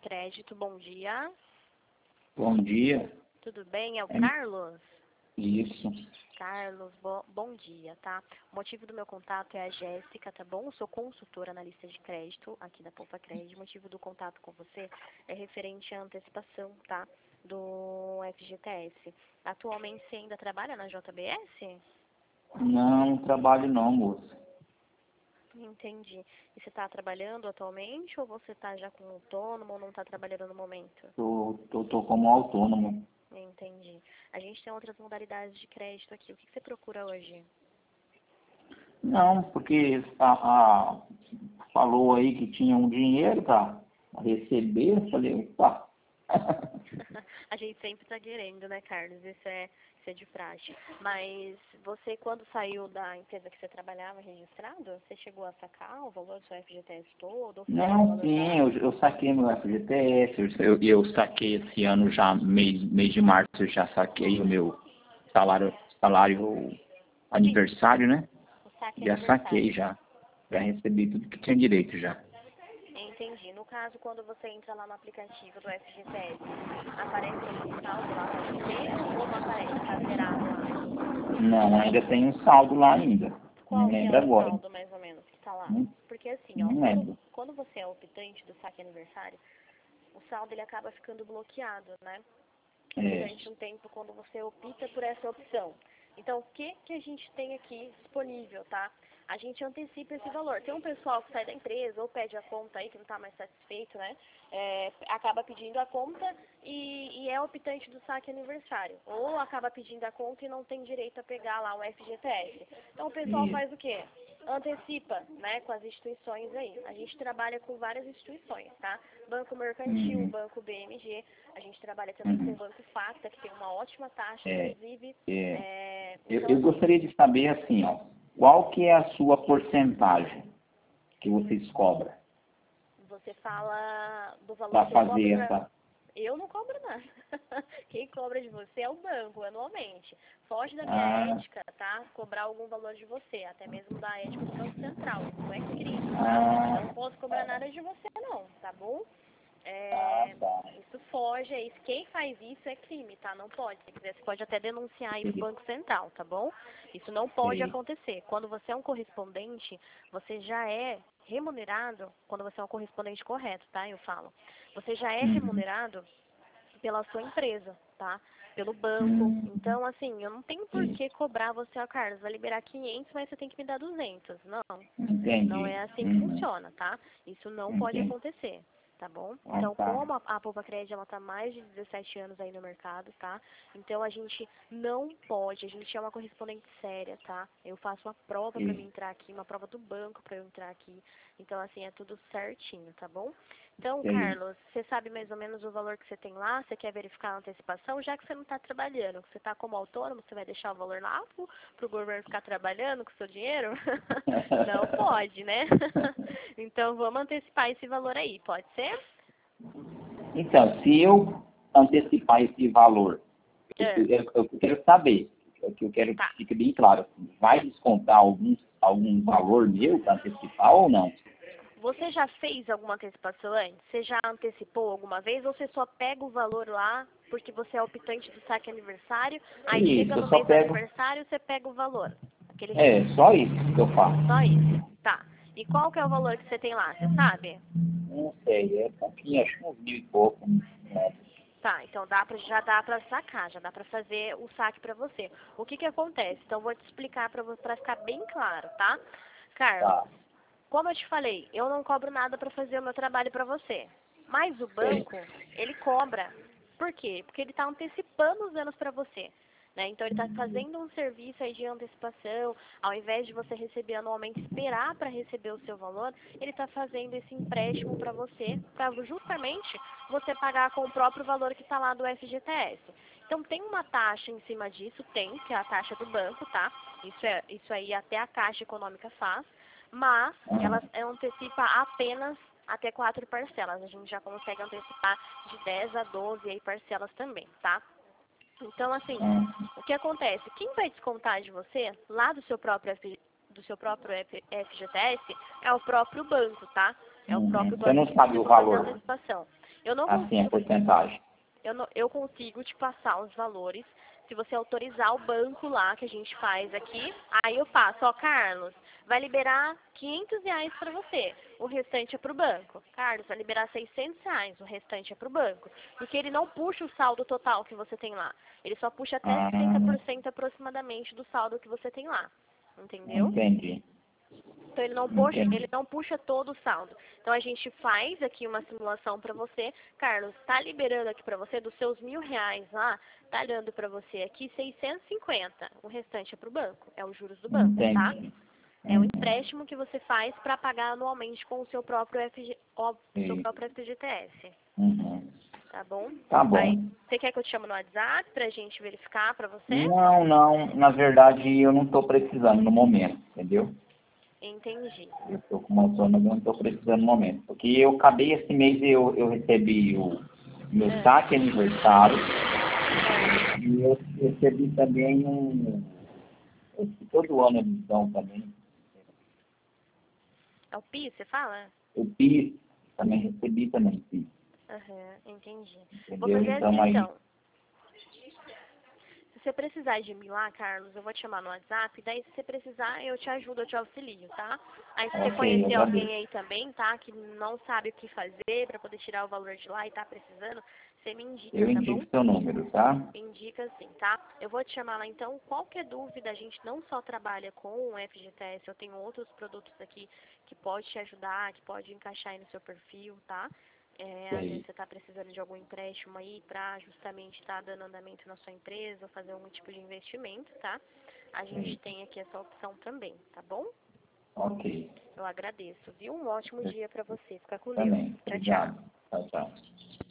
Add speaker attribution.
Speaker 1: Crédito, bom dia.
Speaker 2: Bom dia.
Speaker 1: Tudo bem? É o Carlos?
Speaker 2: Isso.
Speaker 1: Carlos, bom dia, tá? O motivo do meu contato é a Jéssica, tá bom? Eu sou consultora analista de crédito aqui da Poupa Crédito. O motivo do contato com você é referente à antecipação, tá? Do FGTS. Atualmente você ainda trabalha na JBS?
Speaker 2: Não trabalho não, moça.
Speaker 1: Entendi. E você está trabalhando atualmente ou você está já como autônomo ou não está trabalhando no momento?
Speaker 2: Tô como autônomo.
Speaker 1: Entendi. A gente tem outras modalidades de crédito aqui. O que você procura hoje?
Speaker 2: Não, porque falou aí que tinha um dinheiro para receber. Eu falei, opa.
Speaker 1: A gente sempre está querendo, né, Carlos? Isso é de praxe. Mas você, quando saiu da empresa que você trabalhava registrado, você chegou a sacar o valor do seu FGTS todo? Ou ficou no
Speaker 2: Não,
Speaker 1: valor
Speaker 2: sim,
Speaker 1: base?
Speaker 2: eu saquei meu FGTS, eu saquei esse ano já, mês de março, eu já saquei o meu salário aniversário, né?
Speaker 1: O saque
Speaker 2: Já
Speaker 1: aniversário.
Speaker 2: saquei já. Já recebi tudo que tinha direito já.
Speaker 1: Entendi. No caso, quando você entra lá no aplicativo do FGTS, aparece algum saldo lá para você ou não aparece? Está zerado lá?
Speaker 2: Não, ainda tem um saldo lá ainda. Não
Speaker 1: Qual que é
Speaker 2: lembro
Speaker 1: o
Speaker 2: agora.
Speaker 1: saldo, mais ou menos, que está lá?
Speaker 2: Não,
Speaker 1: Porque assim, ó,
Speaker 2: não lembro.
Speaker 1: quando você é optante do saque aniversário, o saldo ele acaba ficando bloqueado, né? Durante um tempo quando você opta por essa opção. Então, o que a gente tem aqui disponível, tá? A gente antecipa esse valor. Tem um pessoal que sai da empresa ou pede a conta aí, que não está mais satisfeito, né? Acaba pedindo a conta e é optante do saque aniversário. Ou acaba pedindo a conta e não tem direito a pegar lá o FGTS. Então, o pessoal faz o quê? Antecipa, né, com as instituições aí. A gente trabalha com várias instituições, tá? Banco Mercantil, Banco BMG, a gente trabalha também com o Banco Facta, que tem uma ótima taxa, inclusive.
Speaker 2: Eu gostaria de saber assim, ó, qual que é a sua porcentagem que vocês cobram
Speaker 1: Você fala do valor
Speaker 2: para
Speaker 1: que eu cobro
Speaker 2: fazer
Speaker 1: pra...
Speaker 2: essa?
Speaker 1: Eu não cobro nada. Quem cobra de você é o banco, anualmente. Foge da minha ética, tá? Cobrar algum valor de você, até mesmo da ética do Banco Central. Isso é crime, tá? Não posso cobrar nada de você, não, tá bom? Isso foge, quem faz isso é crime, tá? Não pode. Se quiser, você pode até denunciar aí pro Banco Central, tá bom? Isso não pode acontecer. Quando você é um correspondente, você já é remunerado, quando você é um correspondente correto, tá? Eu falo. Você já é remunerado pela sua empresa, tá? Pelo banco. Então, assim, eu não tenho por que cobrar você, ó, Carlos, vai liberar 500, mas você tem que me dar 200. Não. Não é assim que funciona, tá? Isso não pode acontecer, tá bom? Então, como a Poupa Crédito, ela tá há mais de 17 anos aí no mercado, tá? Então, a gente não pode, a gente é uma correspondente séria, tá? Eu faço uma prova pra mim entrar aqui, uma prova do banco pra eu entrar aqui. Então, assim, é tudo certinho, tá bom? Então, Carlos, você sabe mais ou menos o valor que você tem lá? Você quer verificar a antecipação? Já que você não está trabalhando, que você está como autônomo, você vai deixar o valor lá pro governo ficar trabalhando com o seu dinheiro? Não pode, né? Então, vamos antecipar esse valor aí, pode ser?
Speaker 2: Então, se eu antecipar esse valor, eu quero saber, o que eu quero que fique bem claro, vai descontar algum valor meu para antecipar ou não?
Speaker 1: Você já fez alguma antecipação antes? Você já antecipou alguma vez? Ou você só pega o valor lá porque você é optante do saque aniversário, aí chega no mês do aniversário você pega o valor?
Speaker 2: Só isso que eu faço.
Speaker 1: Só isso, tá. E qual que é o valor que você tem lá, você sabe?
Speaker 2: Não sei, é pouquinho, acho que uns 1.000 e pouco.
Speaker 1: Tá, então já dá pra sacar, já dá pra fazer o saque pra você. O que que acontece? Então, vou te explicar pra ficar bem claro, tá? Carlos, como eu te falei, eu não cobro nada pra fazer o meu trabalho pra você. Mas o banco, ele cobra. Por quê? Porque ele tá antecipando os anos pra você. Né? Então, ele está fazendo um serviço aí de antecipação, ao invés de você receber anualmente, esperar para receber o seu valor, ele está fazendo esse empréstimo para você, para justamente você pagar com o próprio valor que está lá do FGTS. Então, tem uma taxa em cima disso, que é a taxa do banco, tá? Isso aí até a Caixa Econômica faz, mas ela antecipa apenas até 4 parcelas. A gente já consegue antecipar de 10 a 12 aí parcelas também, tá? Então, assim, o que acontece? Quem vai descontar de você, lá do seu próprio FGTS, é o próprio banco, tá? É o próprio banco
Speaker 2: Você não
Speaker 1: que
Speaker 2: sabe o
Speaker 1: costuma fazer a
Speaker 2: valor.
Speaker 1: antecipação. Eu não
Speaker 2: assim, a
Speaker 1: consigo,
Speaker 2: porcentagem.
Speaker 1: eu consigo te passar os valores, se você autorizar o banco lá que a gente faz aqui, aí eu passo, ó, Carlos, vai liberar R$ 500 para você, o restante é para o banco. Carlos, vai liberar R$ 600, o restante é para o banco. Porque ele não puxa o saldo total que você tem lá, ele só puxa até 60% aproximadamente do saldo que você tem lá, entendeu?
Speaker 2: Entendi.
Speaker 1: Então ele não puxa todo o saldo. Então a gente faz aqui uma simulação para você. Carlos, tá liberando aqui para você dos seus R$ 1.000 lá, tá dando para você aqui 650. O restante é pro banco, é os juros do banco, tá?
Speaker 2: Entendi.
Speaker 1: É um empréstimo que você faz para pagar anualmente com o seu próprio FGTS.
Speaker 2: Uhum.
Speaker 1: Tá bom?
Speaker 2: Tá bom.
Speaker 1: Aí, você quer que eu te chame no WhatsApp pra gente verificar para você?
Speaker 2: Não, na verdade eu não estou precisando no momento, entendeu?
Speaker 1: Entendi.
Speaker 2: Eu estou com uma zona, mas não estou precisando no momento. Porque eu acabei esse mês, eu recebi o meu saque aniversário e eu recebi também todo ano eles dão também.
Speaker 1: É o PIS, você fala?
Speaker 2: O PIS, também recebi também PIS.
Speaker 1: Entendi. Vou
Speaker 2: Entendeu?
Speaker 1: fazer
Speaker 2: Então
Speaker 1: assim,
Speaker 2: aí.
Speaker 1: então. Se você precisar de mim lá, Carlos, eu vou te chamar no WhatsApp, daí se você precisar, eu te ajudo, eu te auxilio, tá? Aí se você
Speaker 2: Ok,
Speaker 1: conhecer
Speaker 2: eu
Speaker 1: alguém aí também, tá? Que não sabe o que fazer pra poder tirar o valor de lá e tá precisando, você me indica,
Speaker 2: eu
Speaker 1: tá
Speaker 2: indico
Speaker 1: bom?
Speaker 2: seu número, tá?
Speaker 1: Indica sim, tá? Eu vou te chamar lá então. Qualquer dúvida, a gente não só trabalha com o FGTS, eu tenho outros produtos aqui que pode te ajudar, que pode encaixar aí no seu perfil, tá? Às vezes você está precisando de algum empréstimo aí para justamente estar dando andamento na sua empresa ou fazer algum tipo de investimento, tá? A gente tem aqui essa opção também, tá bom?
Speaker 2: Ok.
Speaker 1: Eu agradeço, viu? Um ótimo dia para você. Fica com Deus.
Speaker 2: Também.
Speaker 1: Tchau, tchau.
Speaker 2: Obrigado. Tchau, tchau.